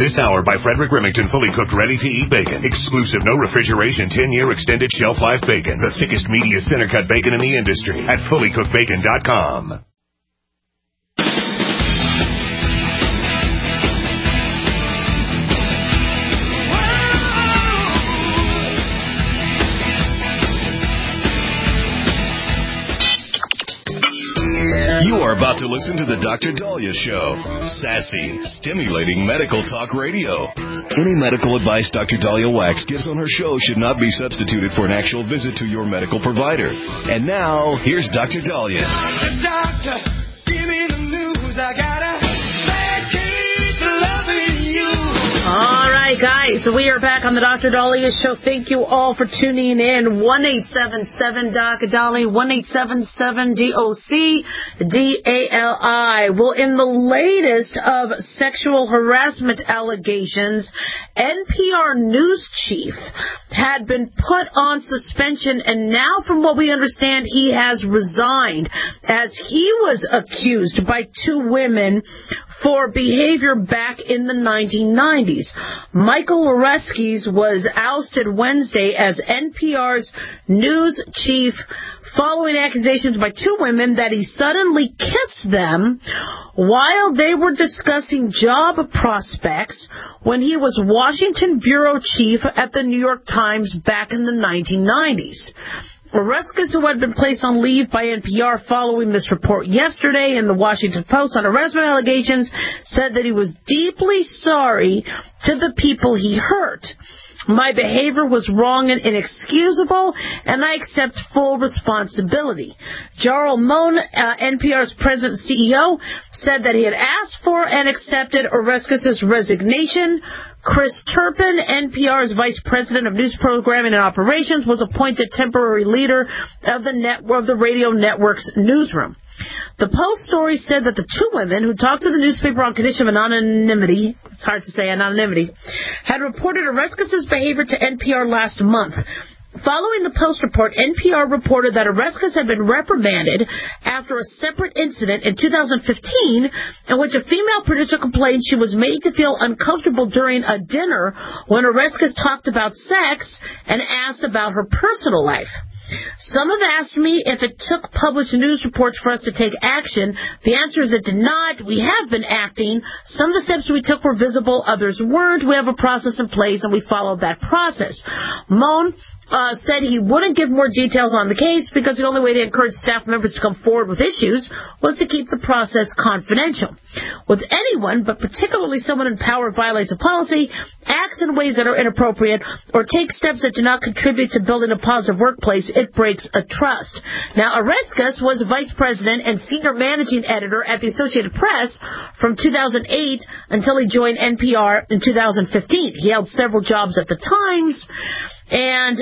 This hour by Frederick Remington, fully cooked, ready-to-eat bacon. Exclusive, no refrigeration, 10-year extended shelf life bacon. The thickest, meatiest, center-cut bacon in the industry at fullycookedbacon.com. You are about to listen to the Dr. Dahlia Show. Sassy, stimulating medical talk radio. Any medical advice Dr. Dahlia Wax gives on her show should not be substituted for an actual visit to your medical provider. And now, here's Dr. Dahlia. Doctor, give me the news. I gotta keep loving you. All right, guys, so we are back on the Dr. Dahlia Show. Thank you all for tuning in. 1-877-DOC-DALI, 1-877-DOC-DALI. Well, in the latest of sexual harassment allegations, NPR news chief had been put on suspension, and now, from what we understand, he has resigned as he was accused by two women for behavior back in the 1990s. Michael Oreskes was ousted Wednesday as NPR's news chief following accusations by two women that he suddenly kissed them while they were discussing job prospects when he was Washington bureau chief at the New York Times back in the 1990s. Oreskes, who had been placed on leave by NPR following this report yesterday in the Washington Post on harassment allegations, said that he was deeply sorry to the people he hurt. My behavior was wrong and inexcusable, and I accept full responsibility. Jarrell Moan, NPR's president and CEO, said that he had asked for and accepted Oreskes' resignation. Chris Turpin, NPR's vice president of news programming and operations, was appointed temporary leader of the radio network's newsroom. The Post story said that the two women who talked to the newspaper on condition of anonymity, it's hard to say anonymity, had reported Oreskes' behavior to NPR last month. Following the Post report, NPR reported that Oreskes had been reprimanded after a separate incident in 2015 in which a female producer complained she was made to feel uncomfortable during a dinner when Oreskes talked about sex and asked about her personal life. Some have asked me if it took published news reports for us to take action. The answer is it did not. We have been acting. Some of the steps we took were visible, others weren't. We have a process in place, and we followed that process. Moan said he wouldn't give more details on the case because the only way to encourage staff members to come forward with issues was to keep the process confidential. With anyone, but particularly someone in power who violates a policy, acts in ways that are inappropriate, or takes steps that do not contribute to building a positive workplace, it breaks a trust. Now, Oreskes was vice president and senior managing editor at the Associated Press from 2008 until he joined NPR in 2015. He held several jobs at the Times, and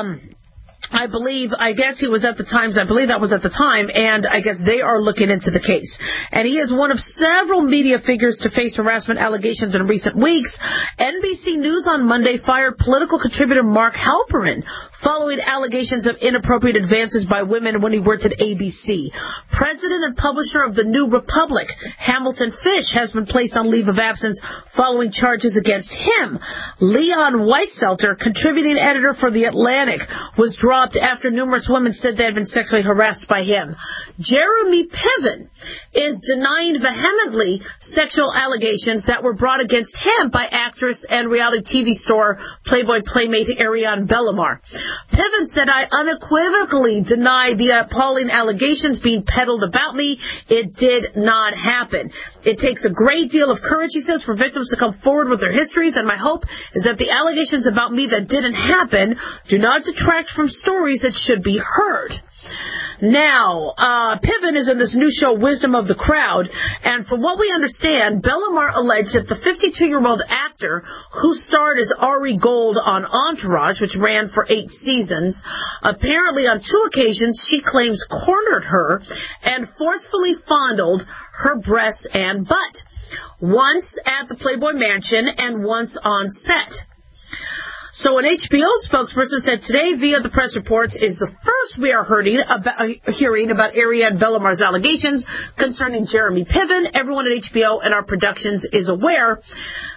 I believe that was at the time, and I guess they are looking into the case. And he is one of several media figures to face harassment allegations in recent weeks. NBC News on Monday fired political contributor Mark Halperin following allegations of inappropriate advances by women when he worked at ABC. President and publisher of The New Republic, Hamilton Fish, has been placed on leave of absence following charges against him. Leon Wieselter, contributing editor for The Atlantic, was dropped after numerous women said they had been sexually harassed by him. Jeremy Piven is denying vehemently sexual allegations that were brought against him by actress and reality TV star Playboy playmate Ariane Bellamar. Piven said, I unequivocally deny the appalling allegations being peddled about me. It did not happen. It takes a great deal of courage, he says, for victims to come forward with their histories, and my hope is that the allegations about me that didn't happen do not detract from stories that should be heard. Now, Piven is in this new show, Wisdom of the Crowd, and from what we understand, Bellamar alleged that the 52-year-old actor who starred as Ari Gold on Entourage, which ran for 8 seasons, apparently on 2 occasions she claims cornered her and forcefully fondled her breasts and butt, once at the Playboy Mansion and once on set. So an HBO spokesperson said today via the press reports is the first we are hearing about Ariane Bellamar's allegations concerning Jeremy Piven. Everyone at HBO and our productions is aware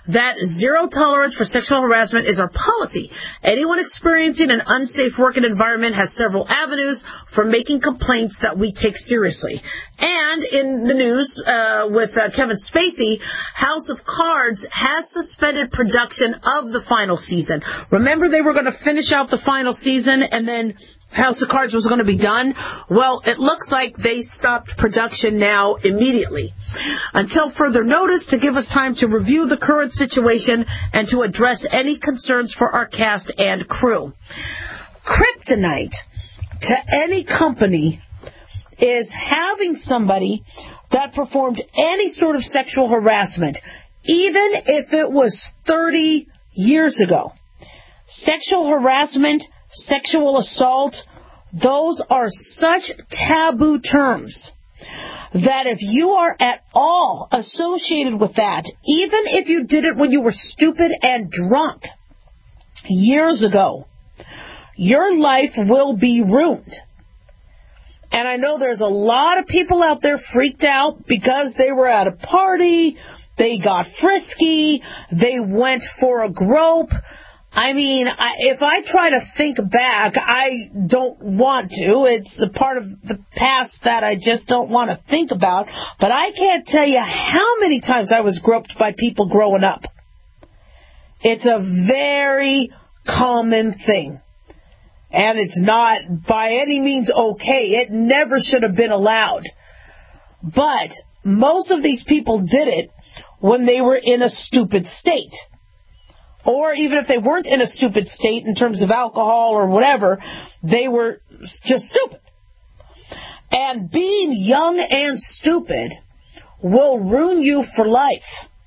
that zero tolerance for sexual harassment is our policy. Anyone experiencing an unsafe working environment has several avenues for making complaints that we take seriously. And in the news with Kevin Spacey, House of Cards has suspended production of the final season. Remember, they were going to finish out the final season and then House of Cards was going to be done? Well, it looks like they stopped production now immediately until further notice, to give us time to review the current situation and to address any concerns for our cast and crew. Kryptonite to any company is having somebody that performed any sort of sexual harassment, even if it was 30 years ago. Sexual harassment, sexual assault, those are such taboo terms that if you are at all associated with that, even if you did it when you were stupid and drunk years ago, your life will be ruined. And I know there's a lot of people out there freaked out because they were at a party, they got frisky, they went for a grope. I mean, if I try to think back, I don't want to. It's a part of the past that I just don't want to think about. But I can't tell you how many times I was groped by people growing up. It's a very common thing. And it's not by any means okay. It never should have been allowed. But most of these people did it when they were in a stupid state. Or even if they weren't in a stupid state in terms of alcohol or whatever, they were just stupid. And being young and stupid will ruin you for life.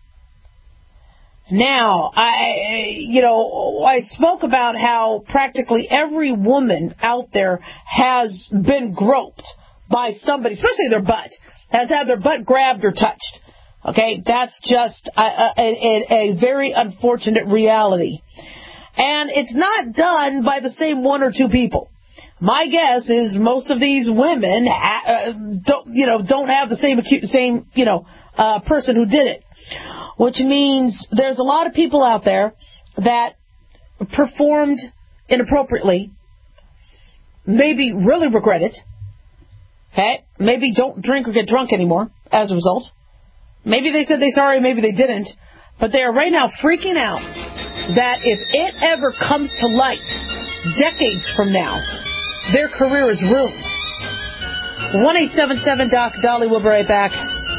Now, I spoke about how practically every woman out there has been groped by somebody, especially their butt, has had their butt grabbed or touched. Okay, that's just a very unfortunate reality. And it's not done by the same one or two people. My guess is most of these women don't have the same person who did it. Which means there's a lot of people out there that performed inappropriately, maybe really regret it, okay? Maybe don't drink or get drunk anymore as a result. Maybe they said they're sorry, maybe they didn't. But they are right now freaking out that if it ever comes to light decades from now, their career is ruined. 1-877-DOC-DOLLY. We'll be right back.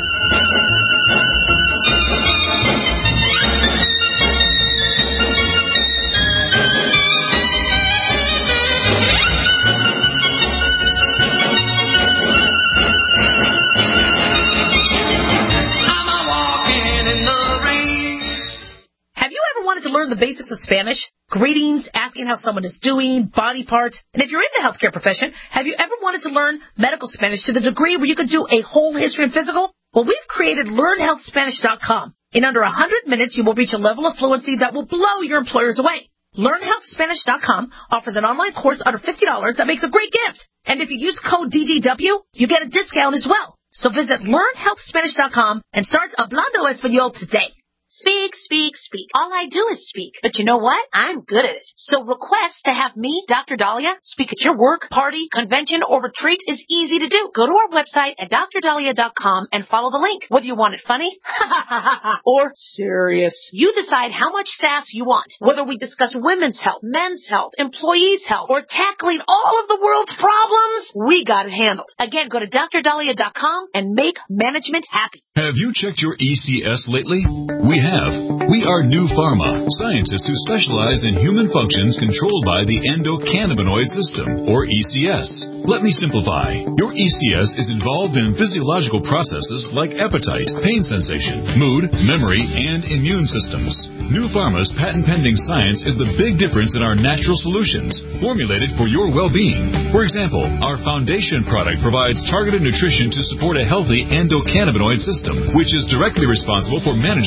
To learn the basics of Spanish, greetings, asking how someone is doing, body parts, and if you're in the healthcare profession, have you ever wanted to learn medical Spanish to the degree where you could do a whole history and physical? Well, we've created LearnHealthSpanish.com. In under 100 minutes, you will reach a level of fluency that will blow your employers away. LearnHealthSpanish.com offers an online course under $50 that makes a great gift. And if you use code DDW, you get a discount as well. So visit LearnHealthSpanish.com and start Hablando Español today. Speak, speak, speak. All I do is speak. But you know what? I'm good at it. So request to have me, Dr. Dahlia, speak at your work, party, convention, or retreat is easy to do. Go to our website at drdahlia.com and follow the link. Whether you want it funny or serious, you decide how much sass you want. Whether we discuss women's health, men's health, employees' health, or tackling all of the world's problems, we got it handled. Again, go to drdahlia.com and make management happy. Have you checked your ECS lately? We have. We are New Pharma, scientists who specialize in human functions controlled by the endocannabinoid system, or ECS. Let me simplify. Your ECS is involved in physiological processes like appetite, pain sensation, mood, memory, and immune systems. New Pharma's patent-pending science is the big difference in our natural solutions, formulated for your well-being. For example, our foundation product provides targeted nutrition to support a healthy endocannabinoid system, which is directly responsible for managing and controlling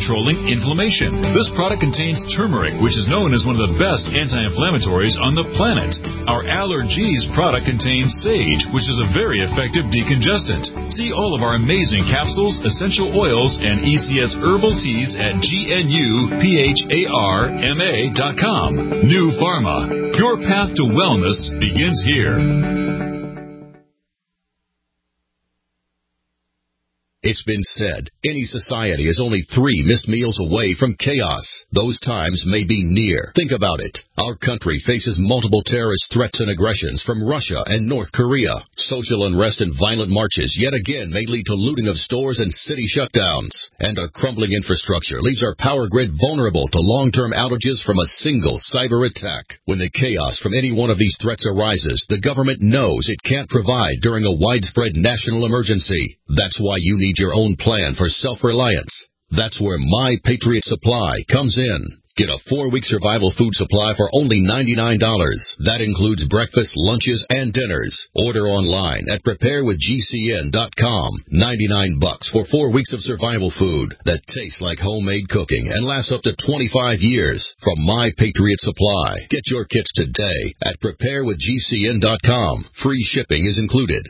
controlling inflammation. This product contains turmeric, which is known as one of the best anti-inflammatories on the planet. Our Allergies product contains sage, which is a very effective decongestant. See all of our amazing capsules, essential oils, and ECS herbal teas at GNUPHARMA.com. New Pharma. Your path to wellness begins here. It's been said, any society is only 3 missed meals away from chaos. Those times may be near. Think about it. Our country faces multiple terrorist threats and aggressions from Russia and North Korea. Social unrest and violent marches yet again may lead to looting of stores and city shutdowns. And our crumbling infrastructure leaves our power grid vulnerable to long-term outages from a single cyber attack. When the chaos from any one of these threats arises, the government knows it can't provide during a widespread national emergency. That's why you need your own plan for self-reliance. That's where My Patriot Supply comes in. Get a 4-week survival food supply for only $99. That includes breakfast, lunches, and dinners. Order online at preparewithgcn.com. $99 for 4 weeks of survival food that tastes like homemade cooking and lasts up to 25 years from My Patriot Supply. Get your kits today at preparewithgcn.com. Free shipping is included.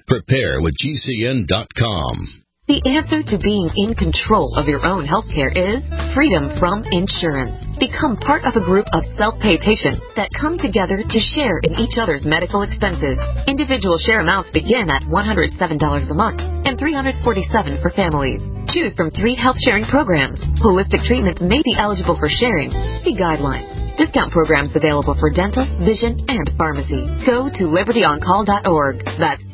Preparewithgcn.com. The answer to being in control of your own health care is freedom from insurance. Become part of a group of self-pay patients that come together to share in each other's medical expenses. Individual share amounts begin at $107 a month and $347 for families. Choose from 3 health-sharing programs. Holistic treatments may be eligible for sharing. See guidelines. Discount programs available for dental, vision, and pharmacy. Go to libertyoncall.org. That's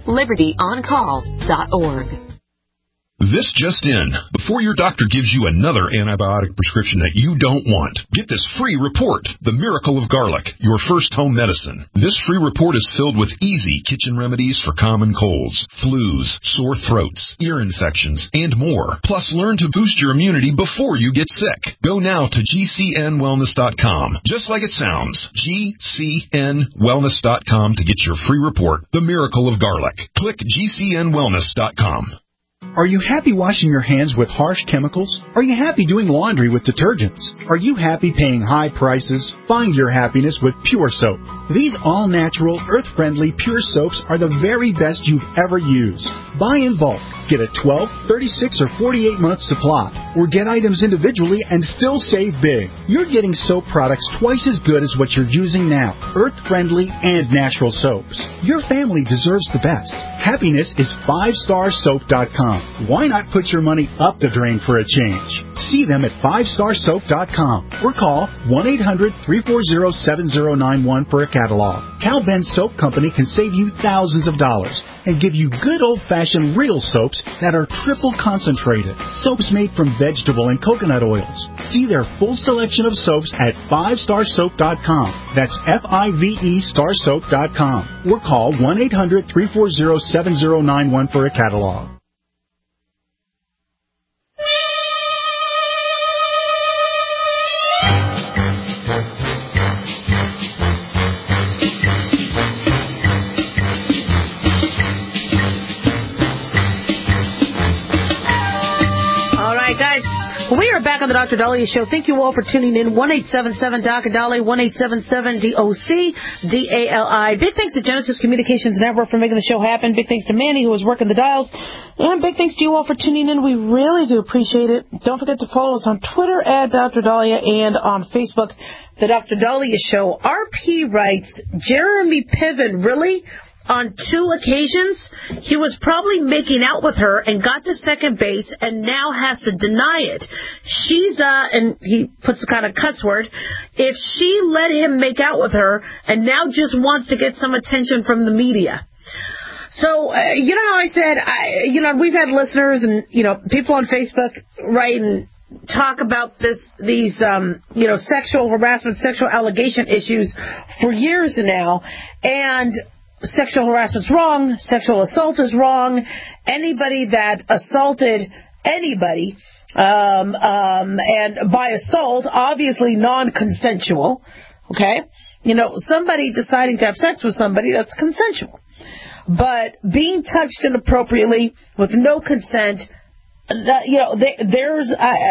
libertyoncall.org. This just in. Before your doctor gives you another antibiotic prescription that you don't want, get this free report, The Miracle of Garlic, your first home medicine. This free report is filled with easy kitchen remedies for common colds, flus, sore throats, ear infections, and more. Plus, learn to boost your immunity before you get sick. Go now to GCNwellness.com. Just like it sounds, GCNwellness.com to get your free report, The Miracle of Garlic. Click GCNwellness.com. Are you happy washing your hands with harsh chemicals? Are you happy doing laundry with detergents? Are you happy paying high prices? Find your happiness with Pure Soap. These all-natural, earth-friendly Pure Soaps are the very best you've ever used. Buy in bulk. Get a 12, 36, or 48-month supply, or get items individually and still save big. You're getting soap products twice as good as what you're using now, earth-friendly and natural soaps. Your family deserves the best. Happiness is 5starsoap.com. Why not put your money up the drain for a change? See them at 5starsoap.com or call 1-800-340-7091 for a catalog. Cal Ben Soap Company can save you thousands of dollars and give you good old-fashioned real soaps that are triple concentrated. Soaps made from vegetable and coconut oils. See their full selection of soaps at 5starsoap.com. That's F-I-V-E starsoap.com. Or call 1-800-340-7091 for a catalog. We are back on the Dr. Dahlia Show. Thank you all for tuning in. 1-877-DOC-DALI, 1-877-DOC-DALI. Big thanks to Genesis Communications Network for making the show happen. Big thanks to Manny, who was working the dials. And big thanks to you all for tuning in. We really do appreciate it. Don't forget to follow us on Twitter at Dr. Dahlia and on Facebook, The Dr. Dahlia Show. RP writes, Jeremy Piven, really? On 2 occasions, he was probably making out with her and got to second base and now has to deny it. She's, and he puts a kind of cuss word, if she let him make out with her and now just wants to get some attention from the media. So, you know how I said, we've had listeners and, people on Facebook write and talk about these sexual harassment, sexual allegation issues for years now, and sexual harassment's wrong, sexual assault is wrong. Anybody that assaulted anybody, and by assault, obviously non-consensual, okay? Somebody deciding to have sex with somebody, that's consensual. But being touched inappropriately with no consent, there's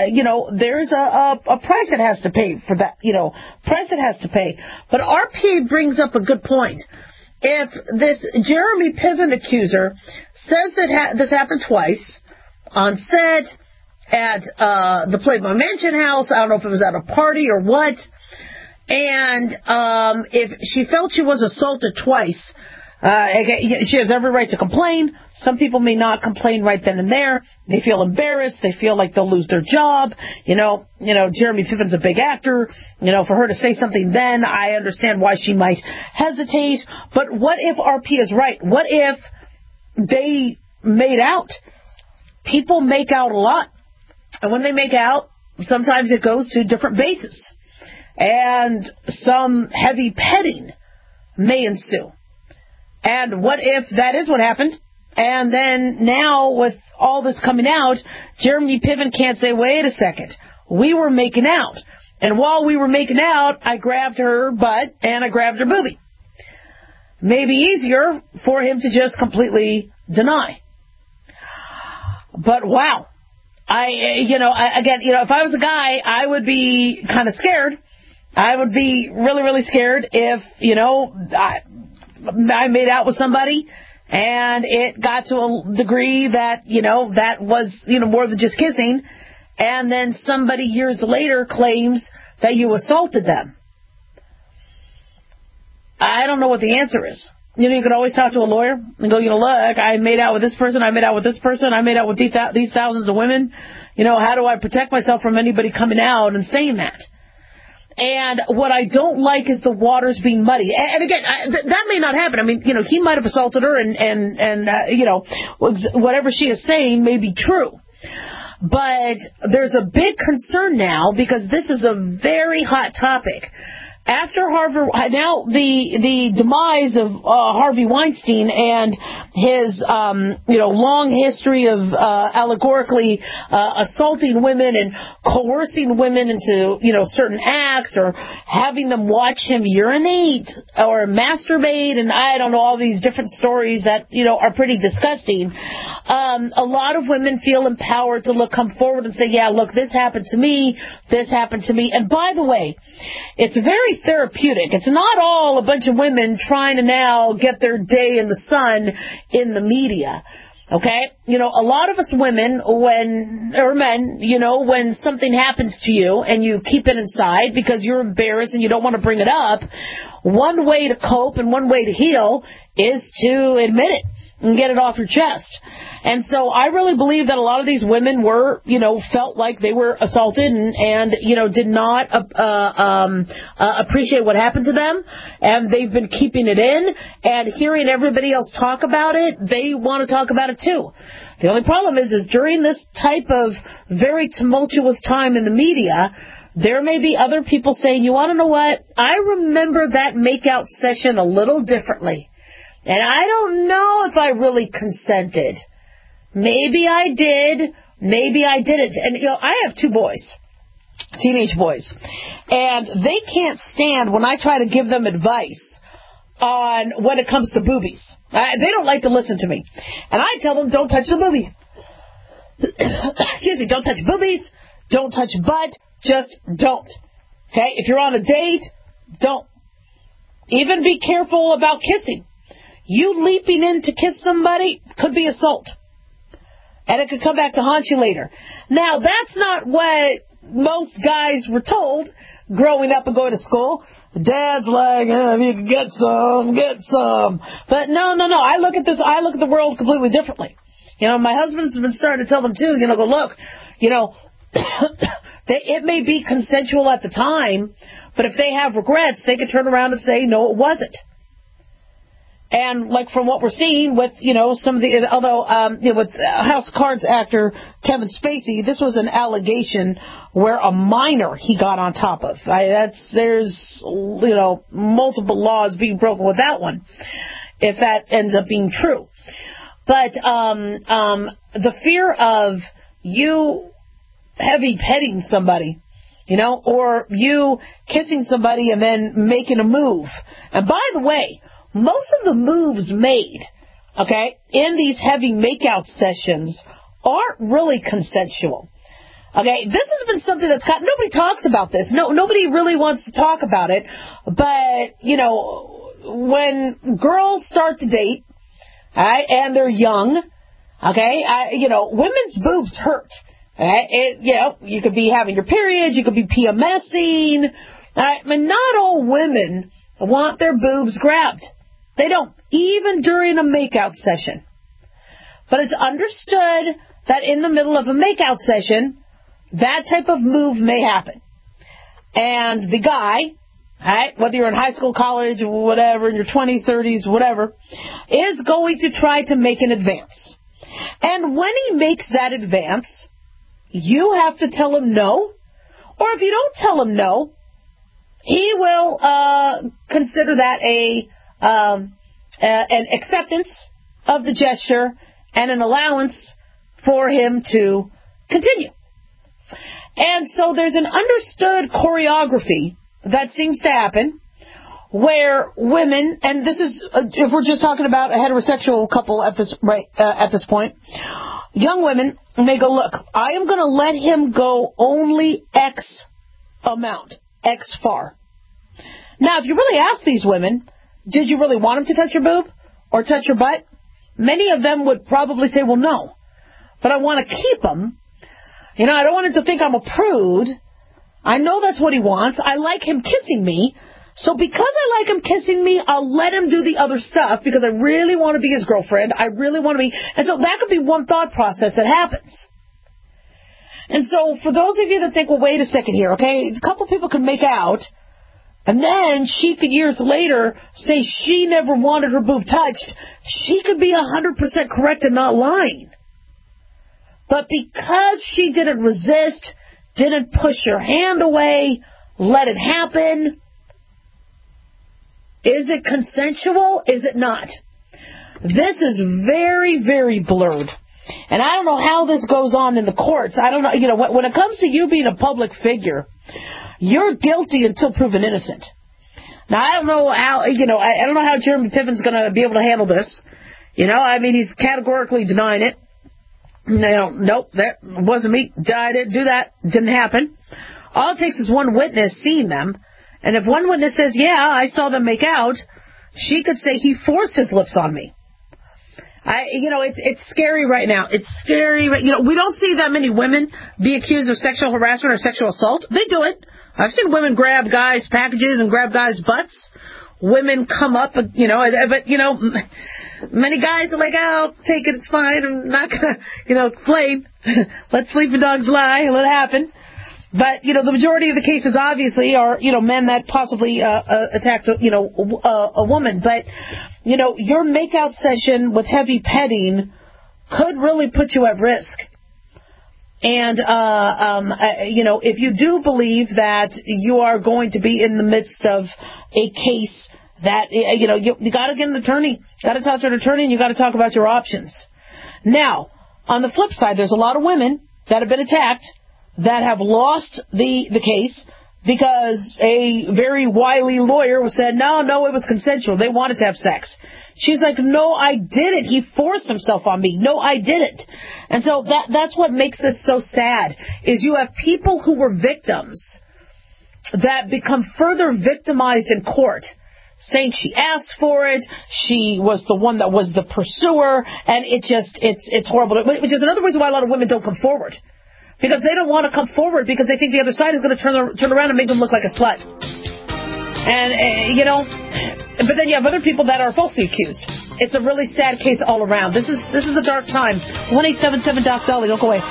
a price it has to pay for that, price it has to pay. But RP brings up a good point. If this Jeremy Piven accuser says that this happened twice, on set, at the Playboy Mansion house, I don't know if it was at a party or what, and if she felt she was assaulted twice, she has every right to complain. Some people may not complain right then and there. They feel embarrassed. They feel like they'll lose their job. Jeremy Piven's a big actor. For her to say something then, I understand why she might hesitate. But what if RP is right? What if they made out? People make out a lot. And when they make out, sometimes it goes to different bases. And some heavy petting may ensue. And what if that is what happened? And then now with all this coming out, Jeremy Piven can't say, wait a second, we were making out. And while we were making out, I grabbed her butt and I grabbed her boobie. Maybe easier for him to just completely deny. But wow. If I was a guy, I would be kind of scared. I would be really, really scared if, I made out with somebody and it got to a degree that, that was, more than just kissing, and then somebody years later claims that you assaulted them. I don't know what the answer is. You can always talk to a lawyer and go, look, I made out with this person, I made out with this person, I made out with these thousands of women. How do I protect myself from anybody coming out and saying that? And what I don't like is the waters being muddy. And again, that may not happen. I mean, he might have assaulted her and whatever she is saying may be true. But there's a big concern now because this is a very hot topic. After now the demise of Harvey Weinstein and his long history of allegorically assaulting women and coercing women into certain acts, or having them watch him urinate or masturbate, and I don't know, all these different stories that are pretty disgusting. A lot of women feel empowered to come forward and say, yeah, look, this happened to me. And by the way, it's very therapeutic. It's not all a bunch of women trying to now get their day in the sun in the media. Okay? A lot of us women, when something happens to you and you keep it inside because you're embarrassed and you don't want to bring it up, one way to cope and one way to heal is to admit it and get it off your chest. And so I really believe that a lot of these women were, felt like they were assaulted and did not appreciate what happened to them. And they've been keeping it in and hearing everybody else talk about it. They want to talk about it too. The only problem is during this type of very tumultuous time in the media, there may be other people saying, you want to know what? I remember that makeout session a little differently. And I don't know if I really consented. Maybe I did. Maybe I didn't. And, I have 2 boys, teenage boys, and they can't stand when I try to give them advice on when it comes to boobies. They don't like to listen to me. And I tell them, don't touch the boobie. Excuse me, don't touch boobies. Don't touch butt. Just don't. Okay? If you're on a date, don't. Even be careful about kissing. You leaping in to kiss somebody could be assault. And it could come back to haunt you later. Now, that's not what most guys were told growing up and going to school. Dad's like, if you can get some, get some. But no. I look at the world completely differently. My husband's been starting to tell them too, go, look, it may be consensual at the time, but if they have regrets, they can turn around and say, no, it wasn't. And like from what we're seeing with, some of the, with House of Cards actor Kevin Spacey, this was an allegation where a minor he got on top of. There's multiple laws being broken with that one, if that ends up being true. But the fear of you heavy petting somebody, or you kissing somebody and then making a move. And by the way, most of the moves made, in these heavy makeout sessions aren't really consensual. Okay, this has been something that's nobody talks about this. Nobody really wants to talk about it. But, when girls start to date, right, and they're young, okay, women's boobs hurt. Right? You could be having your periods, you could be PMSing. Right? But not all women want their boobs grabbed. They don't, even during a makeout session. But it's understood that in the middle of a makeout session, that type of move may happen. And the guy, right, whether you're in high school, college, or whatever, in your 20s, 30s, whatever, is going to try to make an advance. And when he makes that advance, you have to tell him no. Or if you don't tell him no, he will consider that an acceptance of the gesture and an allowance for him to continue. And so there's an understood choreography that seems to happen where women, and this is, if we're just talking about a heterosexual couple at this point, young women may go, look, I am going to let him go only X amount, X far. Now, if you really ask these women, did you really want him to touch your boob or touch your butt? Many of them would probably say, well, no. But I want to keep him. I don't want him to think I'm a prude. I know that's what he wants. I like him kissing me. So because I like him kissing me, I'll let him do the other stuff because I really want to be his girlfriend. I really want to be. And so that could be one thought process that happens. And so for those of you that think, well, wait a second here, okay, a couple people could make out, and then she could years later say she never wanted her boob touched. She could be 100% correct and not lying. But because she didn't resist, didn't push her hand away, let it happen, is it consensual? Is it not? This is very, very blurred. And I don't know how this goes on in the courts. I don't know. When it comes to you being a public figure, you're guilty until proven innocent. Now, I don't know how, I don't know how Jeremy Piven's going to be able to handle this. He's categorically denying it. Nope, that wasn't me. I didn't do that. Didn't happen. All it takes is one witness seeing them. And if one witness says, yeah, I saw them make out, she could say he forced his lips on me. It's scary right now. It's scary. We don't see that many women be accused of sexual harassment or sexual assault. They do it. I've seen women grab guys' packages and grab guys' butts. Women come up, but many guys are like, oh, take it, it's fine. I'm not going to, complain. Let sleeping dogs lie. Let it happen. But, the majority of the cases obviously are, men that possibly attacked, a woman. But, your makeout session with heavy petting could really put you at risk. And, if you do believe that you are going to be in the midst of a case that, you got to get an attorney, got to talk to an attorney, and you got to talk about your options. Now, on the flip side, there's a lot of women that have been attacked that have lost the case because a very wily lawyer said, no, it was consensual. They wanted to have sex. She's like, no, I didn't. He forced himself on me. No, I didn't. And so that's what makes this so sad, is you have people who were victims that become further victimized in court, saying she asked for it, she was the one that was the pursuer, and it's horrible. Which is another reason why a lot of women don't come forward. Because they don't want to come forward because they think the other side is going to turn around and make them look like a slut. And, but then you have other people that are falsely accused. It's a really sad case all around. This is a dark time. 1-877-DOC-DOLLY. Don't go away.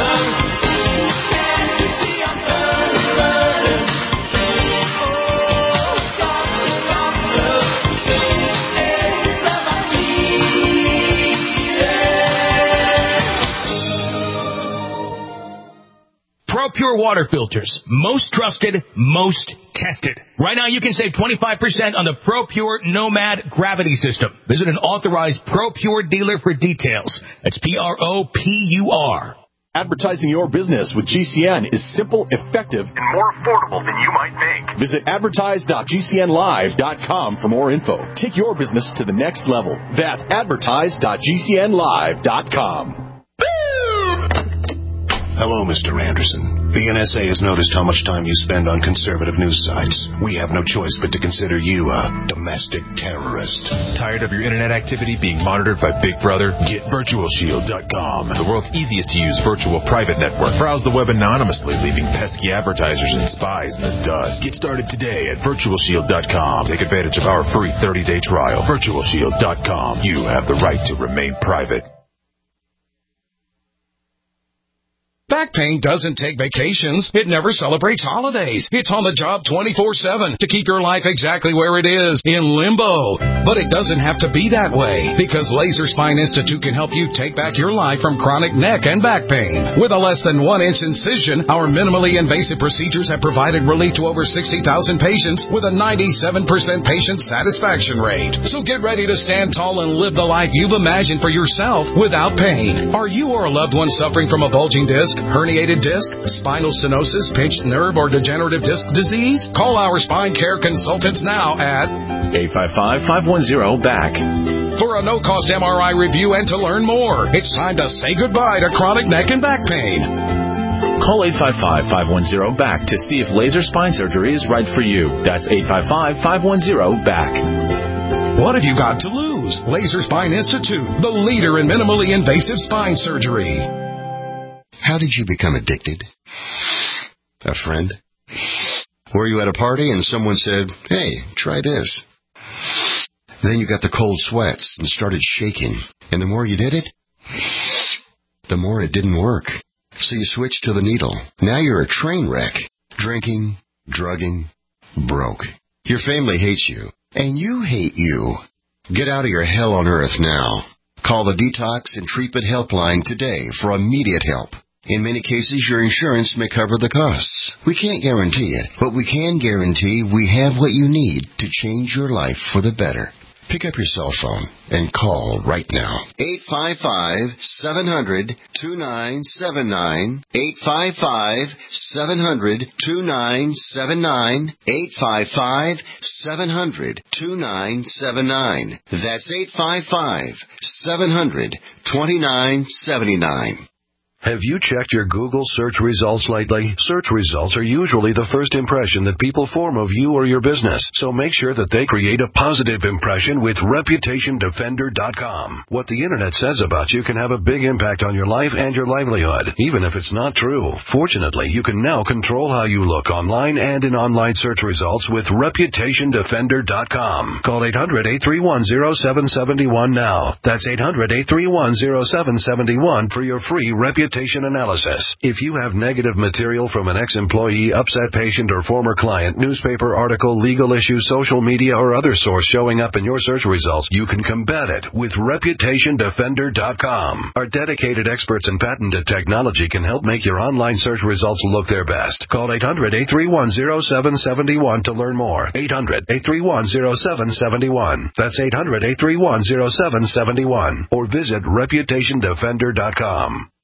ProPure water filters. Most trusted, most tested. Right now you can save 25% on the ProPure Nomad gravity system. Visit an authorized ProPure dealer for details. That's PROPUR. Advertising your business with GCN is simple, effective, and more affordable than you might think. Visit advertise.gcnlive.com for more info. Take your business to the next level. That's advertise.gcnlive.com. Hello, Mr. Anderson. The NSA has noticed how much time you spend on conservative news sites. We have no choice but to consider you a domestic terrorist. Tired of your internet activity being monitored by Big Brother? Get VirtualShield.com, the world's easiest to use virtual private network. Browse the web anonymously, leaving pesky advertisers and spies in the dust. Get started today at VirtualShield.com. Take advantage of our free 30-day trial. VirtualShield.com. You have the right to remain private. Back pain doesn't take vacations. It never celebrates holidays. It's on the job 24/7 to keep your life exactly where it is, in limbo. But it doesn't have to be that way, because Laser Spine Institute can help you take back your life from chronic neck and back pain. With a less than 1-inch incision, our minimally invasive procedures have provided relief to over 60,000 patients with a 97% patient satisfaction rate. So get ready to stand tall and live the life you've imagined for yourself without pain. Are you or a loved one suffering from a bulging disc, herniated disc, spinal stenosis, pinched nerve, or degenerative disc disease? Call our spine care consultants now at 855-510-BACK. For a no-cost MRI review and to learn more. It's time to say goodbye to chronic neck and back pain. Call 855-510-BACK to see if laser spine surgery is right for you. That's 855-510-BACK. What have you got to lose? Laser Spine Institute, the leader in minimally invasive spine surgery. How did you become addicted? A friend? Were you at a party and someone said, "Hey, try this"? Then you got the cold sweats and started shaking. And the more you did it, the more it didn't work. So you switched to the needle. Now you're a train wreck. Drinking, drugging, broke. Your family hates you. And you hate you. Get out of your hell on earth now. Call the Detox and Treatment Helpline today for immediate help. In many cases, your insurance may cover the costs. We can't guarantee it, but we can guarantee we have what you need to change your life for the better. Pick up your cell phone and call right now. 855-700-2979. 855-700-2979. 855-700-2979. That's 855-700-2979. Have you checked your Google search results lately? Search results are usually the first impression that people form of you or your business, so make sure that they create a positive impression with ReputationDefender.com. What the Internet says about you can have a big impact on your life and your livelihood, even if it's not true. Fortunately, you can now control how you look online and in online search results with ReputationDefender.com. Call 800-831-0771 now. That's 800-831-0771 for your free reputation analysis. If you have negative material from an ex-employee, upset patient, or former client, newspaper article, legal issue, social media, or other source showing up in your search results, you can combat it with ReputationDefender.com. Our dedicated experts in patented technology can help make your online search results look their best. Call 800-831-0771 to learn more. 800-831-0771. That's 800-831-0771. Or visit ReputationDefender.com.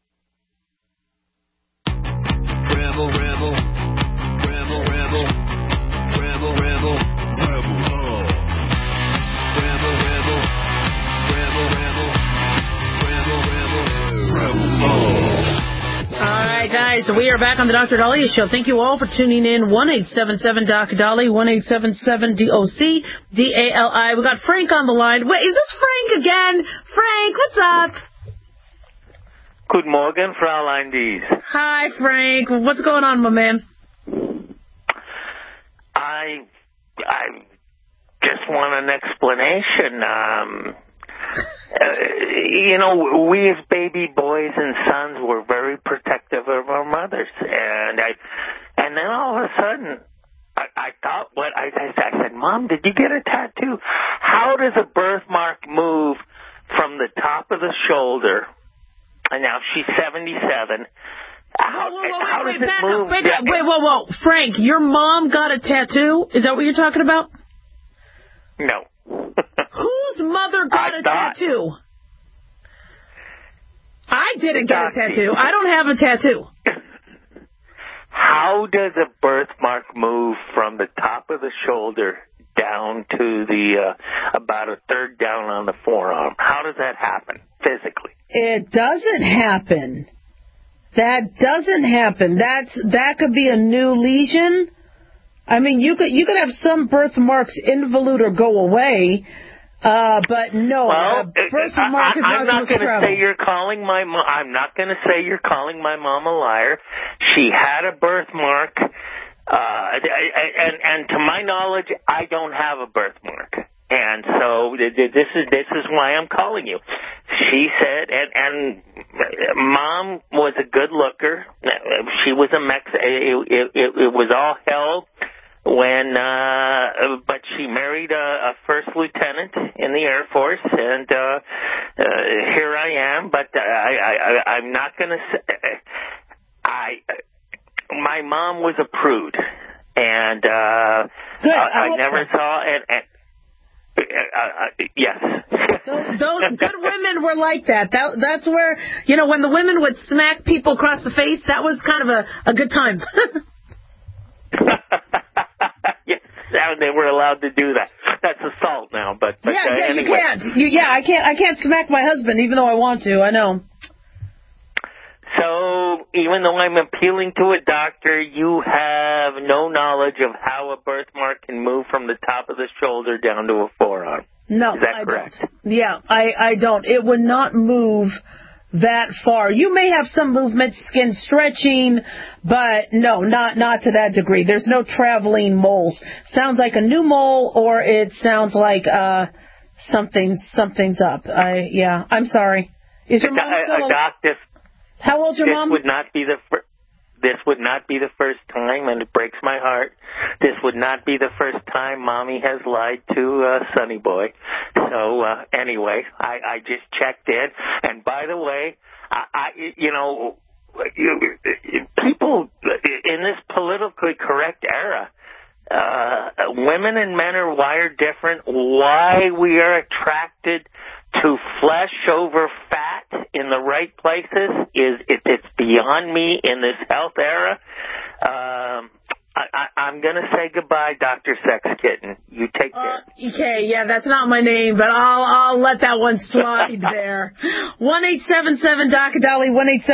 Rebel, rebel, rebel, rebel, rebel, rebel, rebel love. Rebel, rebel, rebel, rebel, rebel, rebel, rebel love. All right, guys, so we are back on the Dr. Dahlia Show. Thank you all for tuning in. 1-877-DOC-DALI, 1-877-DOC-DALI. We got Frank on the line. Wait, is this Frank again? Frank, what's up? Good morning, Fraulein Dies. Hi, Frank. What's going on, my man? I just want an explanation. We as baby boys and sons were very protective of our mothers, and then all of a sudden, I thought, I said, Mom, did you get a tattoo? How does a birthmark move from the top of the shoulder? And now she's 77. How does it move? Whoa. Frank, your mom got a tattoo? Is that what you're talking about? No. Whose mother got a tattoo? I didn't get a tattoo. I don't have a tattoo. How does a birthmark move from the top of the shoulder down to the about a third down on the forearm? How does that happen physically? It doesn't happen That doesn't happen. That could be a new lesion. I mean, you could have some birthmarks involute or go away, but no, birthmark is not supposed to travel. I'm not going to say you're calling my mom a liar. She had a birthmark, and to my knowledge, I don't have a birthmark. And so this is why I'm calling you. She said, and Mom was a good looker. She was a it was all hell when, but she married a first lieutenant in the Air Force, and here I am. But I'm not going to say. My mom was a prude, and good. I never saw it. Yes. Those good women were like that. That's where, when the women would smack people across the face, that was kind of a good time. Yes, they were allowed to do that. That's assault now, but yeah, anyway. You can't. I can't smack my husband, even though I want to. I know. So, even though I'm appealing to a doctor, you have no knowledge of how a birthmark can move from the top of the shoulder down to a forearm. No, is that correct? Don't. Yeah, I don't. It would not move that far. You may have some movement, skin stretching, but no, not to that degree. There's no traveling moles. Sounds like a new mole, or it sounds like something's up. I'm sorry. Is your mom still doctor? How old's your mom? This would not be the first time, and it breaks my heart. This would not be the first time Mommy has lied to Sonny Boy. So anyway, I just checked in. And by the way, people in this politically correct era, women and men are wired different. Why we are attracted to flesh over fat in the right places it's beyond me in this health era. I'm going to say goodbye, Dr. Sex Kitten. You take care. Okay, yeah, that's not my name, but I'll let that one slide there. 1-877-DOC-DOLLY,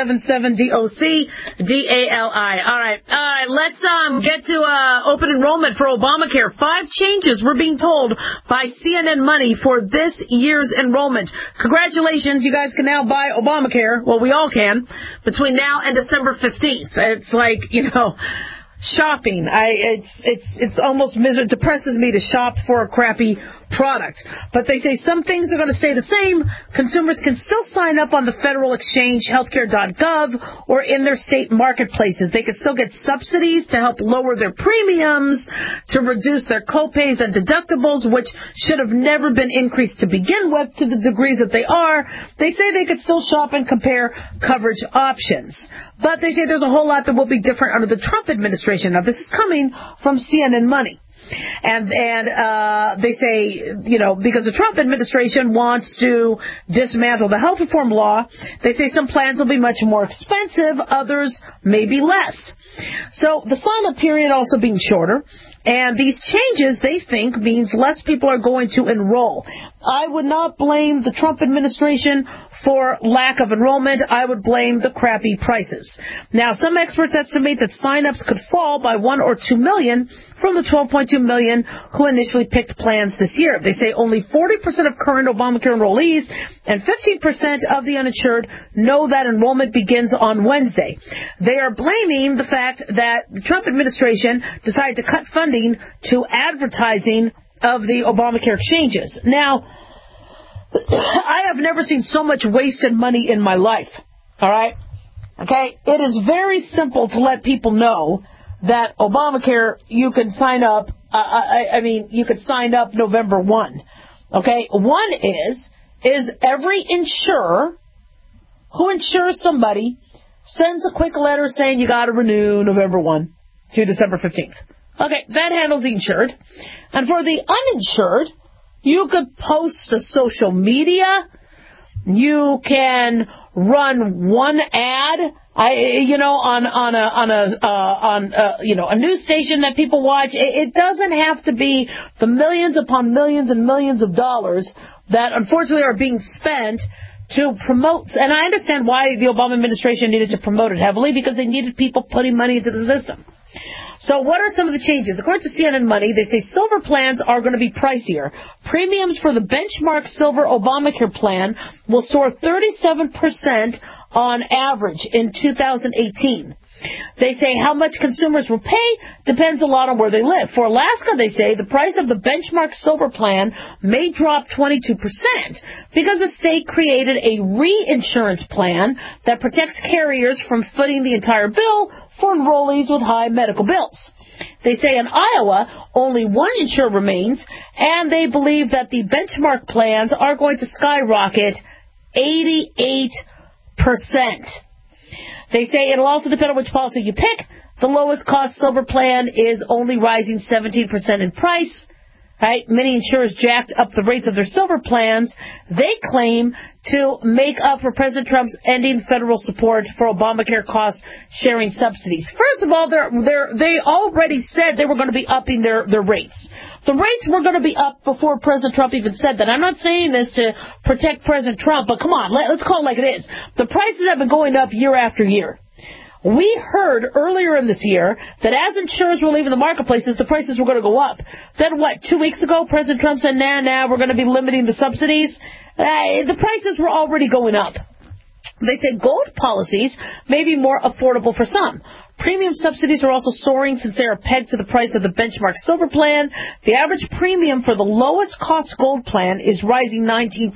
1-877-DOC-DALI. All right, let's get to open enrollment for Obamacare. 5 changes we're being told by CNN Money for this year's enrollment. Congratulations, you guys can now buy Obamacare. Well, we all can, between now and December 15th. It's like, shopping. It's almost miserable. It depresses me to shop for a crappy product. But they say some things are going to stay the same. Consumers can still sign up on the federal exchange, healthcare.gov, or in their state marketplaces. They can still get subsidies to help lower their premiums, to reduce their copays and deductibles, which should have never been increased to begin with to the degrees that they are. They say they could still shop and compare coverage options. But they say there's a whole lot that will be different under the Trump administration. Now, this is coming from CNN Money. And they say, because the Trump administration wants to dismantle the health reform law, they say some plans will be much more expensive, others maybe less. So the sign-up period also being shorter. And these changes, they think, means less people are going to enroll. I would not blame the Trump administration for lack of enrollment. I would blame the crappy prices. Now, some experts estimate that sign-ups could fall by 1 or 2 million from the 12.2 million who initially picked plans this year. They say only 40% of current Obamacare enrollees and 15% of the uninsured know that enrollment begins on Wednesday. They are blaming the fact that the Trump administration decided to cut funding to advertising of the Obamacare exchanges. Now, I have never seen so much wasted money in my life. All right? Okay? It is very simple to let people know that Obamacare, you can sign up, you could sign up November 1. Okay? One is every insurer who insures somebody sends a quick letter saying you got to renew November 1 to December 15th. Okay, that handles the insured. And for the uninsured, you could post to social media. You can run one ad, on a news station that people watch. It doesn't have to be the millions upon millions and millions of dollars that unfortunately are being spent to promote, and I understand why the Obama administration needed to promote it heavily, because they needed people putting money into the system. So what are some of the changes? According to CNN Money, they say silver plans are going to be pricier. Premiums for the benchmark silver Obamacare plan will soar 37% on average in 2018. They say how much consumers will pay depends a lot on where they live. For Alaska, they say the price of the benchmark silver plan may drop 22% because the state created a reinsurance plan that protects carriers from footing the entire bill for enrollees with high medical bills. They say in Iowa, only one insurer remains, and they believe that the benchmark plans are going to skyrocket 88%. They say it'll also depend on which policy you pick. The lowest cost silver plan is only rising 17% in price. Right? Many insurers jacked up the rates of their silver plans. They claim to make up for President Trump's ending federal support for Obamacare cost-sharing subsidies. First of all, they already said they were going to be upping their rates. The rates were going to be up before President Trump even said that. I'm not saying this to protect President Trump, but come on, let's call it like it is. The prices have been going up year after year. We heard earlier in this year that as insurers were leaving the marketplaces, the prices were going to go up. Then 2 weeks ago, President Trump said, nah, we're going to be limiting the subsidies. The prices were already going up. They say gold policies may be more affordable for some. Premium subsidies are also soaring since they are pegged to the price of the benchmark silver plan. The average premium for the lowest cost gold plan is rising 19%.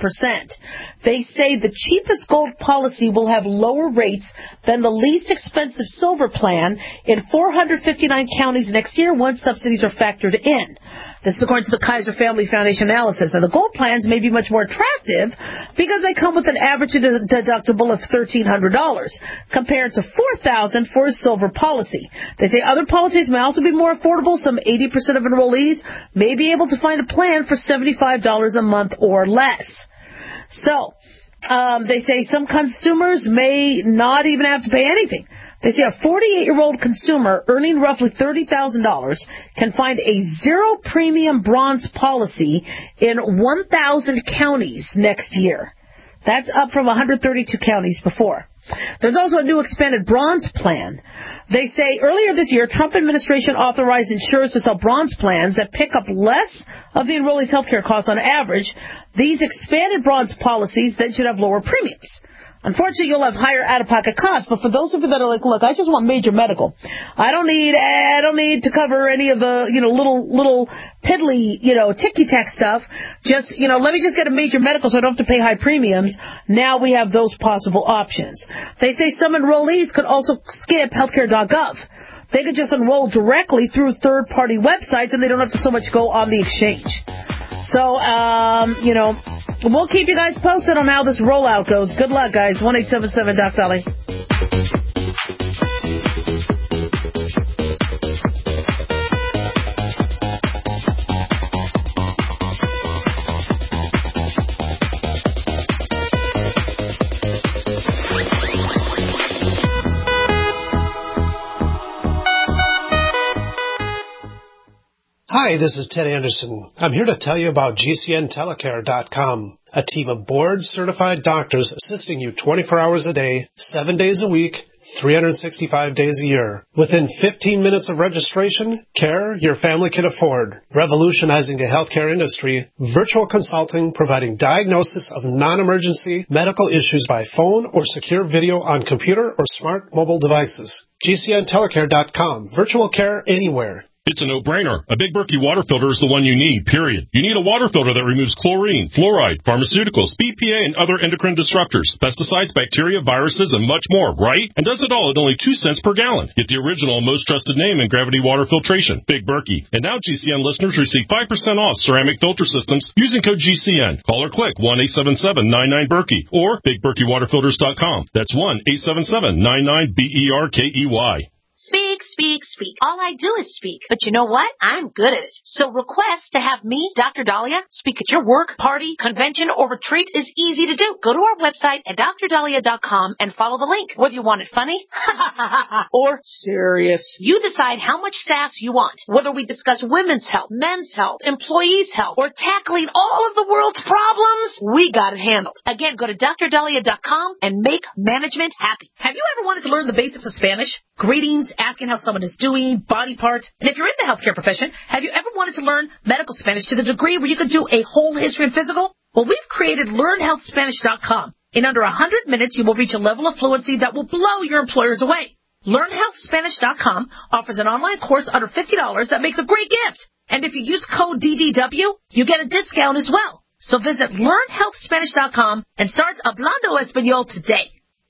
They say the cheapest gold policy will have lower rates than the least expensive silver plan in 459 counties next year once subsidies are factored in. This is according to the Kaiser Family Foundation analysis. And the gold plans may be much more attractive because they come with an average deductible of $1,300 compared to $4,000 for a silver policy. They say other policies may also be more affordable. Some 80% of enrollees may be able to find a plan for $75 a month or less. So, they say some consumers may not even have to pay anything. They say a 48-year-old consumer earning roughly $30,000 can find a zero-premium bronze policy in 1,000 counties next year. That's up from 132 counties before. There's also a new expanded bronze plan. They say earlier this year, Trump administration authorized insurers to sell bronze plans that pick up less of the enrollee's health care costs on average. These expanded bronze policies then should have lower premiums. Unfortunately, you'll have higher out-of-pocket costs, but for those of you that are like, look, I just want major medical. I don't need to cover any of the, little piddly, ticky-tack stuff. Just, let me just get a major medical so I don't have to pay high premiums. Now we have those possible options. They say some enrollees could also skip healthcare.gov. They could just enroll directly through third-party websites and they don't have to so much go on the exchange. So, we'll keep you guys posted on how this rollout goes. Good luck, guys. 1-877-DOC-DOLLY. Hi, this is Ted Anderson. I'm here to tell you about GCNTelecare.com, a team of board-certified doctors assisting you 24 hours a day, 7 days a week, 365 days a year. Within 15 minutes of registration, care your family can afford. Revolutionizing the healthcare industry, virtual consulting providing diagnosis of non-emergency medical issues by phone or secure video on computer or smart mobile devices. GCNTelecare.com, virtual care anywhere. It's a no-brainer. A Big Berkey water filter is the one you need, period. You need a water filter that removes chlorine, fluoride, pharmaceuticals, BPA, and other endocrine disruptors, pesticides, bacteria, viruses, and much more, right? And does it all at only 2 cents per gallon. Get the original and most trusted name in gravity water filtration, Big Berkey. And now GCN listeners receive 5% off ceramic filter systems using code GCN. Call or click 1-877-99-BERKEY or BigBerkeyWaterFilters.com. That's 1-877-99-BERKEY. Speak, speak, speak. All I do is speak. But you know what? I'm good at it. So request to have me, Dr. Dahlia, speak at your work, party, convention, or retreat is easy to do. Go to our website at drdahlia.com and follow the link. Whether you want it funny or serious, you decide how much sass you want. Whether we discuss women's health, men's health, employees' health, or tackling all of the world's problems, we got it handled. Again, go to drdahlia.com and make management happy. Have you ever wanted to learn the basics of Spanish? Greetings, asking how someone is doing, body parts. And if you're in the healthcare profession, have you ever wanted to learn medical Spanish to the degree where you could do a whole history and physical? Well, we've created LearnHealthSpanish.com. In under 100 minutes, you will reach a level of fluency that will blow your employers away. LearnHealthSpanish.com offers an online course under $50 that makes a great gift. And if you use code DDW, you get a discount as well. So visit LearnHealthSpanish.com and start Hablando Español today.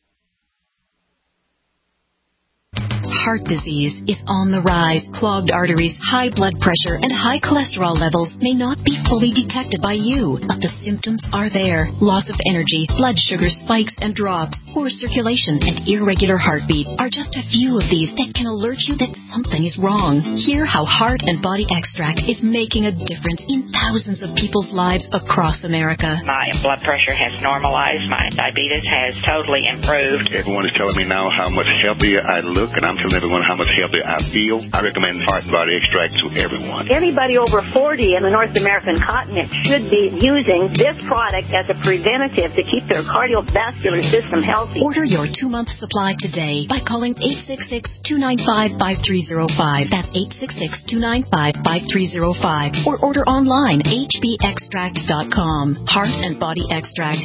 Heart disease is on the rise. Clogged arteries, high blood pressure, and high cholesterol levels may not be fully detected by you, but the symptoms are there. Loss of energy, blood sugar spikes and drops, poor circulation, and irregular heartbeat are just a few of these that can alert you that something is wrong. Hear how Heart and Body Extract is making a difference in thousands of people's lives across America. My blood pressure has normalized. My diabetes has totally improved. Everyone is telling me now how much healthier I look, and I'm telling everyone how much healthier I feel. I recommend Heart and Body Extract to everyone. Anybody over 40 in the North American continent should be using this product as a preventative to keep their cardiovascular system healthy. Order your 2-month supply today by calling 866-295-5305. That's 866-295-5305. Or order online, hbextract.com. Heart and Body Extract,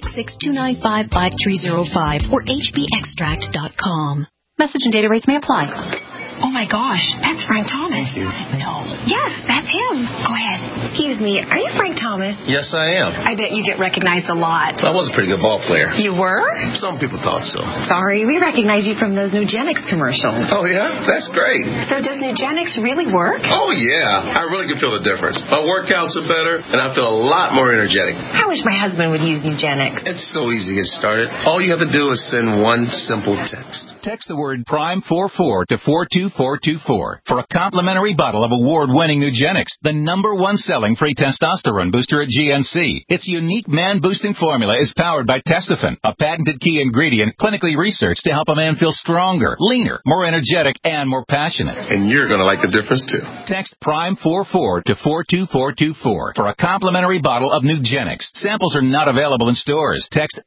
866-295-5305 or hbextract.com. Message and data rates may apply. Oh my gosh, that's Frank Thomas. No. Yes, that's him. Go ahead. Excuse me, are you Frank Thomas? Yes, I am. I bet you get recognized a lot. I was a pretty good ball player. You were? Some people thought so. Sorry, we recognize you from those Nugenix commercials. Oh, yeah? That's great. So does Nugenix really work? Oh, yeah. I really can feel the difference. My workouts are better, and I feel a lot more energetic. I wish my husband would use Nugenix. It's so easy to get started. All you have to do is send one simple text. Text the word PRIME44 to 42424 for a complimentary bottle of award-winning Nugenix, the #1 selling free testosterone booster at GNC. Its unique man-boosting formula is powered by Testofen, a patented key ingredient clinically researched to help a man feel stronger, leaner, more energetic, and more passionate. And you're going to like the difference, too. Text PRIME44 to 42424 for a complimentary bottle of Nugenix. Samples are not available in stores. Text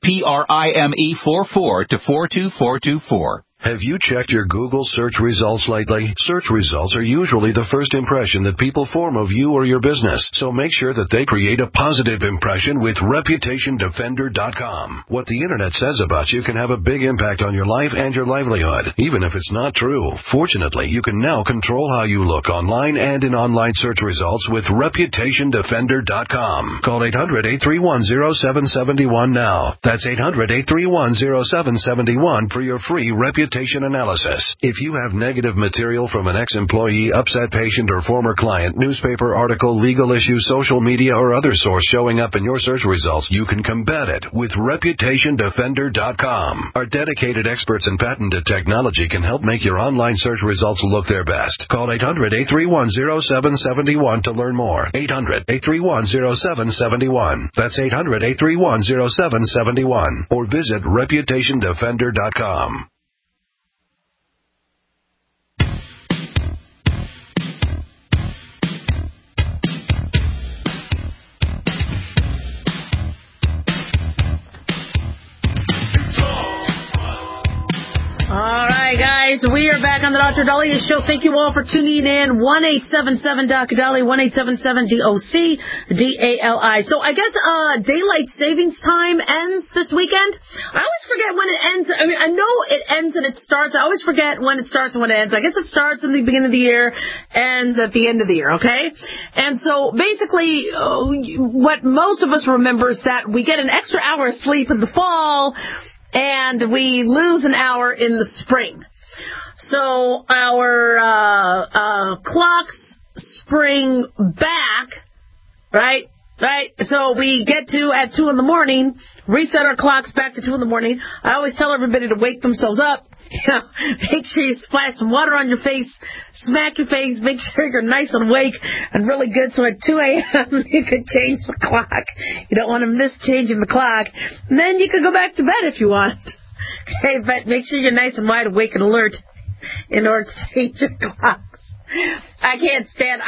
PRIME44 to 42424. Have you checked your Google search results lately? Search results are usually the first impression that people form of you or your business, so make sure that they create a positive impression with ReputationDefender.com. What the Internet says about you can have a big impact on your life and your livelihood, even if it's not true. Fortunately, you can now control how you look online and in online search results with ReputationDefender.com. Call 800-831-0771 now. That's 800-831-0771 for your free reputation analysis. If you have negative material from an ex-employee, upset patient, or former client, newspaper article, legal issue, social media, or other source showing up in your search results, you can combat it with ReputationDefender.com. Our dedicated experts in patented technology can help make your online search results look their best. Call 800-831-0771 to learn more. 800-831-0771. That's 800-831-0771. Or visit ReputationDefender.com. All right, guys, we are back on the Dr. Dahlia Show. Thank you all for tuning in. 1-877-Dr. 1-877-DOC-DALI. So I guess daylight savings time ends this weekend. I always forget when it ends. I mean, I know it ends and it starts. I always forget when it starts and when it ends. I guess it starts in the beginning of the year, ends at the end of the year, okay? And so basically, what most of us remember is that we get an extra hour of sleep in the fall, and we lose an hour in the spring. So our clocks spring back, right, Right? So we get to at 2 in the morning, reset our clocks back to 2 in the morning. I always tell everybody to wake themselves up. Make sure you splash some water on your face, smack your face, make sure you're nice and awake and really good. So at 2 a.m. you can change the clock. You don't want to miss changing the clock. And then you can go back to bed if you want. Okay, but make sure you're nice and wide awake and alert in order to change your clocks. I can't stand.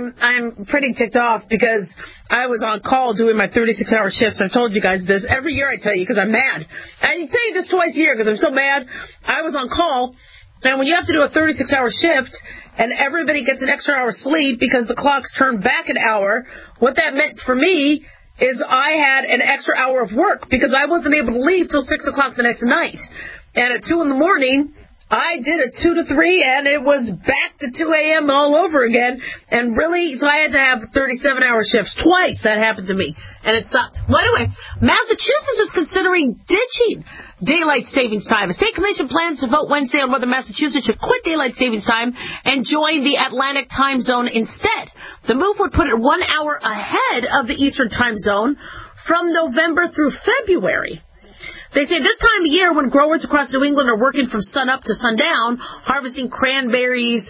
I'm pretty ticked off because I was on call doing my 36-hour shifts. I've told you guys this every year. I tell you because I'm mad. I tell you this twice a year because I'm so mad. I was on call, and when you have to do a 36-hour shift and everybody gets an extra hour sleep because the clocks turn back an hour, what that meant for me is I had an extra hour of work because I wasn't able to leave till 6 o'clock the next night. And at 2 in the morning, I did a 2 to 3, and it was back to 2 a.m. all over again. And really, so I had to have 37-hour shifts. Twice that happened to me, and it sucked. Well, anyway, Massachusetts is considering ditching daylight savings time. A state commission plans to vote Wednesday on whether Massachusetts should quit daylight savings time and join the Atlantic time zone instead. The move would put it 1 hour ahead of the Eastern time zone from November through February. They say this time of year when growers across New England are working from sun up to sundown, harvesting cranberries,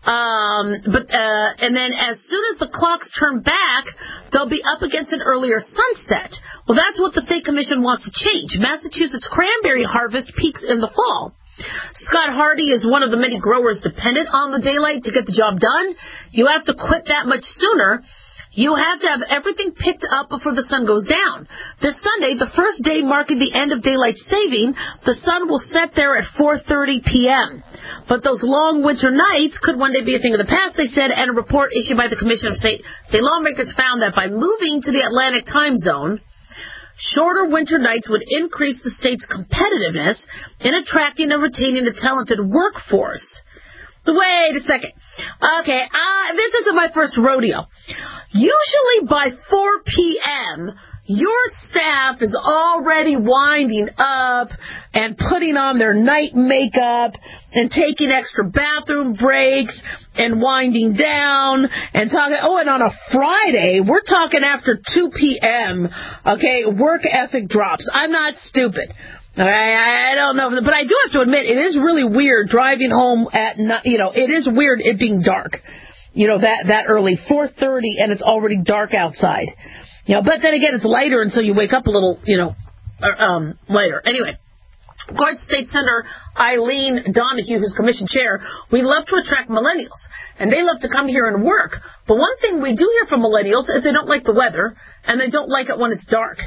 and then as soon as the clocks turn back, they'll be up against an earlier sunset. Well, that's what the State Commission wants to change. Massachusetts cranberry harvest peaks in the fall. Scott Hardy is one of the many growers dependent on the daylight to get the job done. You have to quit that much sooner. You have to have everything picked up before the sun goes down. This Sunday, the first day marking the end of daylight saving, the sun will set there at 4:30 p.m. But those long winter nights could one day be a thing of the past, they said, and a report issued by the Commission of State Lawmakers found that by moving to the Atlantic time zone, shorter winter nights would increase the state's competitiveness in attracting and retaining a talented workforce. Wait a second. Okay, this isn't my first rodeo. Usually by 4 p.m., your staff is already winding up and putting on their night makeup and taking extra bathroom breaks and winding down and talking. Oh, and on a Friday, we're talking after 2 p.m., okay, work ethic drops. I'm not stupid. I don't know, but I do have to admit, it is really weird driving home at night. It is weird it being dark, that early, 4:30, and it's already dark outside. But then again, it's lighter until you wake up a little, later. Anyway, according to State Senator Eileen Donahue, who's commission chair, we love to attract millennials, and they love to come here and work. But one thing we do hear from millennials is they don't like the weather, and they don't like it when it's dark.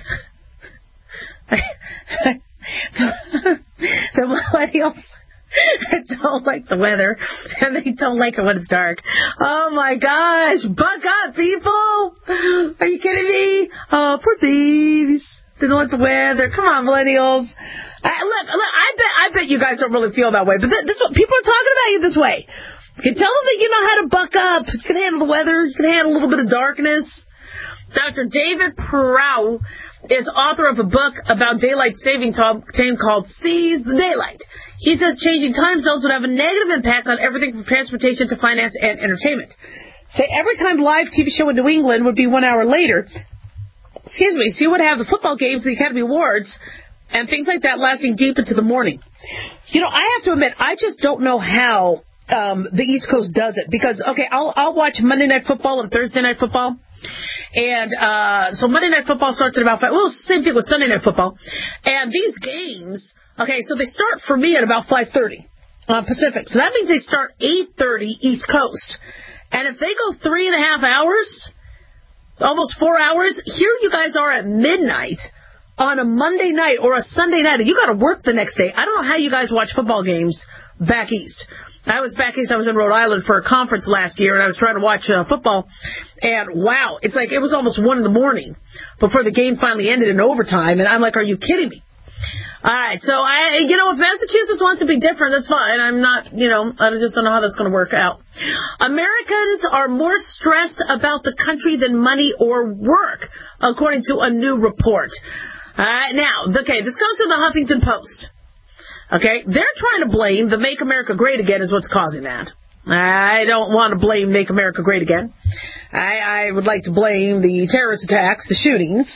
The millennials don't like the weather, and they don't like it when it's dark. Oh my gosh, buck up, people! Are you kidding me? Oh, poor babies. They don't like the weather. Come on, millennials. Look, I bet you guys don't really feel that way, but this what people are talking about you this way. You can tell them that you know how to buck up. You can handle the weather. You can handle a little bit of darkness. Dr. David Perrow is author of a book about daylight saving time called Seize the Daylight. He says changing time zones would have a negative impact on everything from transportation to finance and entertainment. Say every time live TV show in New England would be 1 hour later, so you would have the football games, the Academy Awards, and things like that lasting deep into the morning. I have to admit, I just don't know how the East Coast does it. Because, okay, I'll watch Monday Night Football and Thursday Night Football. And so Monday Night Football starts at about 5. Well, same thing with Sunday Night Football. And these games, okay, so they start for me at about 5:30 Pacific. So that means they start 8:30 East Coast. And if they go 3.5 hours, almost 4 hours, here you guys are at midnight on a Monday night or a Sunday night, and you got to work the next day. I don't know how you guys watch football games back east. I was back east. I was in Rhode Island for a conference last year, and I was trying to watch football. And, wow, it's like it was almost 1 in the morning before the game finally ended in overtime. And I'm like, are you kidding me? All right, so, if Massachusetts wants to be different, that's fine. I'm not, I just don't know how that's going to work out. Americans are more stressed about the country than money or work, according to a new report. All right, now, okay, this goes to the Huffington Post. Okay, they're trying to blame the Make America Great Again is what's causing that. I don't want to blame Make America Great Again. I would like to blame the terrorist attacks, the shootings,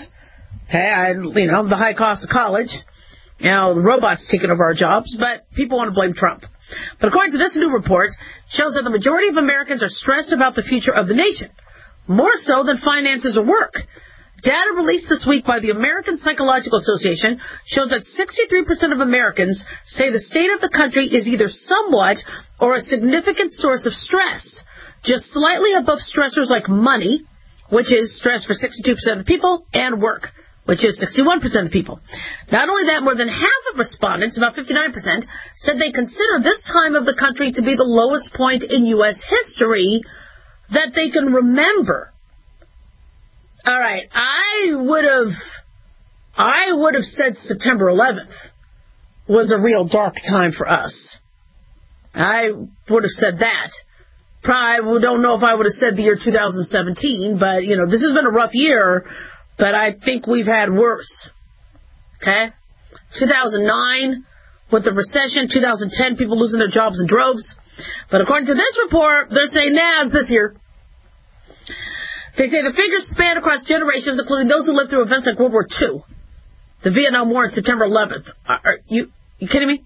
the high cost of college, the robots taking over our jobs, but people want to blame Trump. But according to this new report, it shows that the majority of Americans are stressed about the future of the nation, more so than finances or work. Data released this week by the American Psychological Association shows that 63% of Americans say the state of the country is either somewhat or a significant source of stress, just slightly above stressors like money, which is stress for 62% of the people, and work, which is 61% of the people. Not only that, more than half of respondents, about 59%, said they consider this time of the country to be the lowest point in U.S. history that they can remember. All right, I would have said September 11th was a real dark time for us. I would have said that. Probably don't know if I would have said the year 2017, but, this has been a rough year, but I think we've had worse. Okay? 2009, with the recession, 2010, people losing their jobs in droves. But according to this report, they're saying, it's this year. They say the figures span across generations, including those who lived through events like World War II, the Vietnam War, and September 11th. Are you kidding me?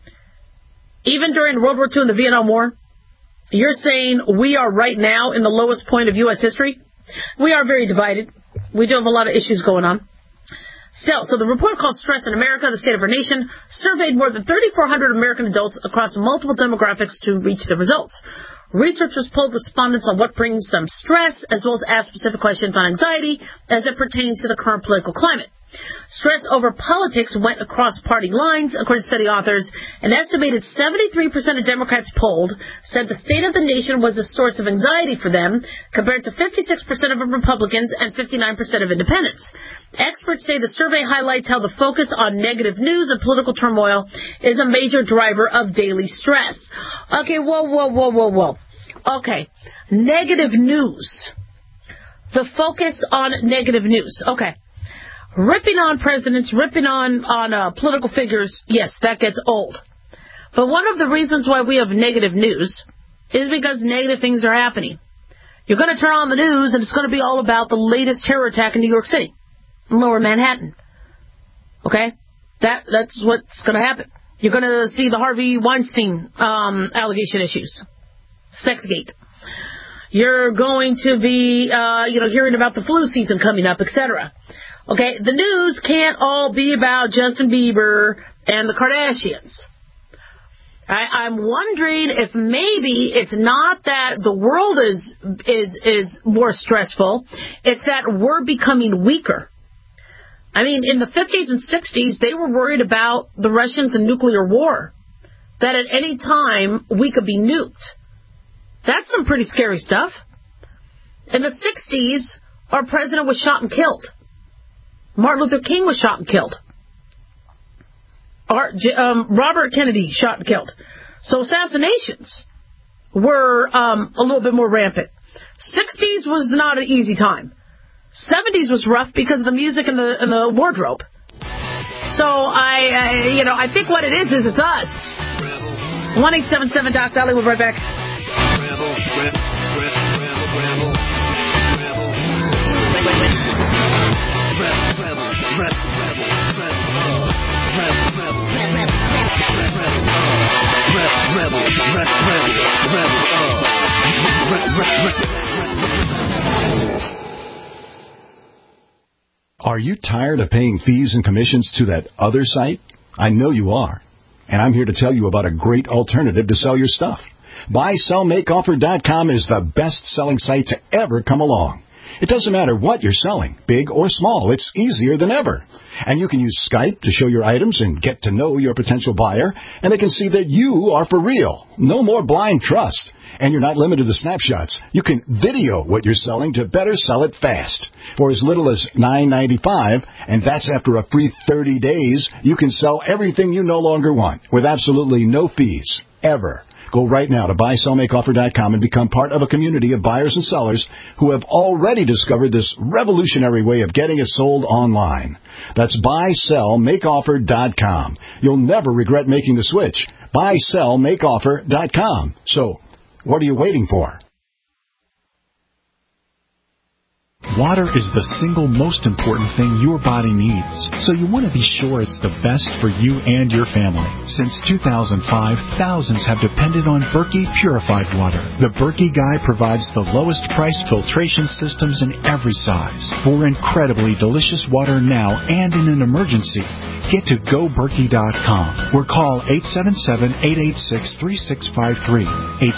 Even during World War II and the Vietnam War, you're saying we are right now in the lowest point of U.S. history? We are very divided. We do have a lot of issues going on. Still, so the report called Stress in America, the State of Our Nation, surveyed more than 3,400 American adults across multiple demographics to reach the results. Researchers polled respondents on what brings them stress, as well as asked specific questions on anxiety as it pertains to the current political climate. Stress over politics went across party lines, according to study authors. An estimated 73% of Democrats polled said the state of the nation was a source of anxiety for them, compared to 56% of Republicans and 59% of independents. Experts say the survey highlights how the focus on negative news and political turmoil is a major driver of daily stress. Okay, whoa. Okay, negative news. The focus on negative news. Okay. Ripping on presidents, ripping on political figures, yes, that gets old. But one of the reasons why we have negative news is because negative things are happening. You're going to turn on the news, and it's going to be all about the latest terror attack in New York City, in Lower Manhattan. Okay? That's what's going to happen. You're going to see the Harvey Weinstein allegation issues, Sexgate. You're going to be, hearing about the flu season coming up, etc. Okay, the news can't all be about Justin Bieber and the Kardashians. I'm wondering if maybe it's not that the world is more stressful, it's that we're becoming weaker. I mean, in the 50s and 60s, they were worried about the Russians and nuclear war, that at any time we could be nuked. That's some pretty scary stuff. In the 60s, our president was shot and killed. Martin Luther King was shot and killed. Robert Kennedy shot and killed. So assassinations were a little bit more rampant. 60s was not an easy time. 70s was rough because of the music and the wardrobe. So I think what it is it's us. 1-877-DOC-SALLY. We'll be right back. Are you tired of paying fees and commissions to that other site? I know you are. And I'm here to tell you about a great alternative to sell your stuff. BuySellMakeOffer.com is the best-selling site to ever come along. It doesn't matter what you're selling, big or small. It's easier than ever. And you can use Skype to show your items and get to know your potential buyer, and they can see that you are for real. No more blind trust. And you're not limited to snapshots. You can video what you're selling to better sell it fast. For as little as $9.95, and that's after a free 30 days, you can sell everything you no longer want with absolutely no fees, ever. Go right now to BuySellMakeOffer.com and become part of a community of buyers and sellers who have already discovered this revolutionary way of getting it sold online. That's BuySellMakeOffer.com. You'll never regret making the switch. BuySellMakeOffer.com. So, What are you waiting for? Water is the single most important thing your body needs, so you want to be sure it's the best for you and your family. Since 2005, thousands have depended on Berkey purified water. The Berkey Guy provides the lowest priced filtration systems in every size. For incredibly delicious water now and in an emergency, get to GoBerkey.com or call 877-886-3653.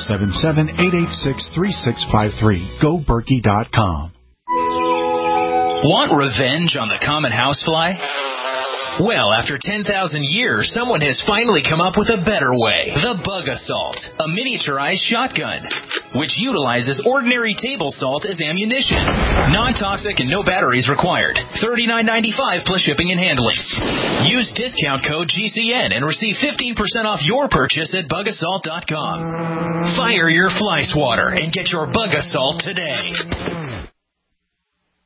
877-886-3653. GoBerkey.com. Want revenge on the common housefly? Well, after 10,000 years, someone has finally come up with a better way. The Bug Assault, a miniaturized shotgun, which utilizes ordinary table salt as ammunition. Non-toxic and no batteries required. $39.95 plus shipping and handling. Use discount code GCN and receive 15% off your purchase at bugassault.com. Fire your fly swatter and get your Bug Assault today.